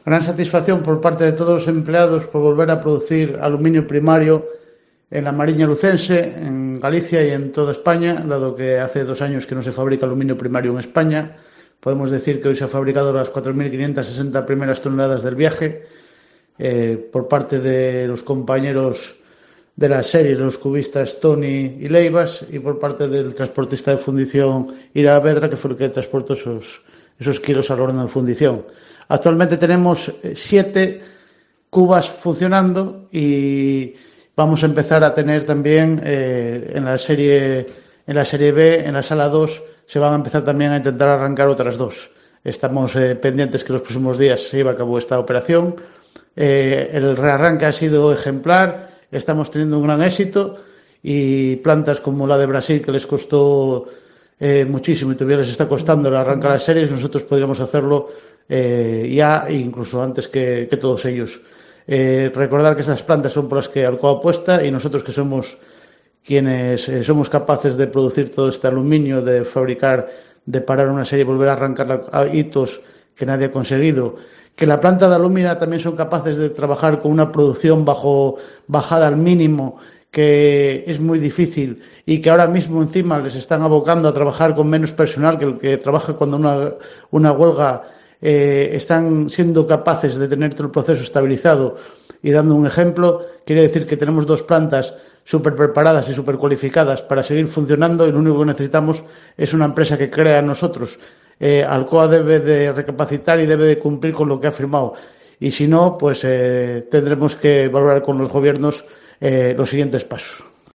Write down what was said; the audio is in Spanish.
Gran satisfacción por parte de todos los empleados por volver a producir aluminio primario en la Mariña Lucense, en Galicia y en toda España, dado que hace 2 años que no se fabrica aluminio primario en España. Podemos decir que hoy se han fabricado las 4.560 primeras toneladas del viaje por parte de los compañeros de las series, los cubistas Tony y Leivas, y por parte del transportista de fundición Ira Vedra, que fue el que transportó esos kilos al horno de fundición. Actualmente tenemos 7 cubas funcionando y vamos a empezar a tener también en la serie B, en la sala 2, se van a empezar también a intentar arrancar otras 2. Estamos pendientes que los próximos días se lleve a cabo esta operación. El rearranque ha sido ejemplar, estamos teniendo un gran éxito y plantas como la de Brasil, que les costó muchísimo y todavía les está costando el arrancar las series, nosotros podríamos hacerlo ya incluso antes que todos ellos. Recordar que estas plantas son por las que Alcoa apuesta y nosotros, que somos quienes somos capaces de producir todo este aluminio, de fabricar, de parar una serie y volver a arrancar a hitos que nadie ha conseguido. Que la planta de alumina también son capaces de trabajar con una producción bajada al mínimo, que es muy difícil, y que ahora mismo encima les están abocando a trabajar con menos personal que el que trabaja cuando una huelga. Están siendo capaces de tener todo el proceso estabilizado. Y dando un ejemplo, quiere decir que tenemos 2 plantas súper preparadas y súper cualificadas para seguir funcionando, y lo único que necesitamos es una empresa que crea en nosotros. Alcoa debe de recapacitar y debe de cumplir con lo que ha firmado, y si no, pues tendremos que valorar con los gobiernos los siguientes pasos.